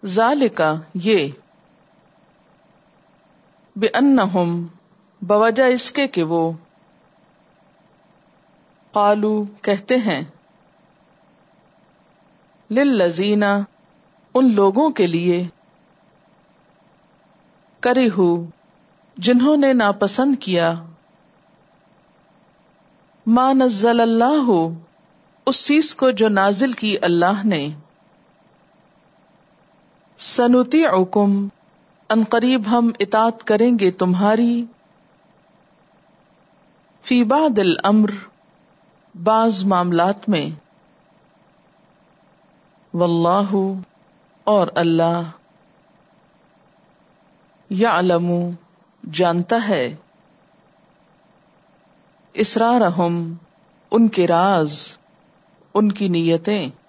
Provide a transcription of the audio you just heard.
ज़ालिका ये, बिअन्नहुम बवजह इसके कि वो, क़ालू कहते हैं, लिल्लज़ीना उन लोगों के लिए, करिहू जिन्होंने नापसंद किया, मा नज़्ज़लल्लाहु उस चीज को जो नाजिल की अल्लाह ने, सनुतीउकुम अनकरीब हम इताअत करेंगे तुम्हारी, फी बादिल अम्र बाज मामलात में, वल्लाहु और अल्लाह, यअलमु जानता है, इसरारहुम उनके राज, उनकी नियतें।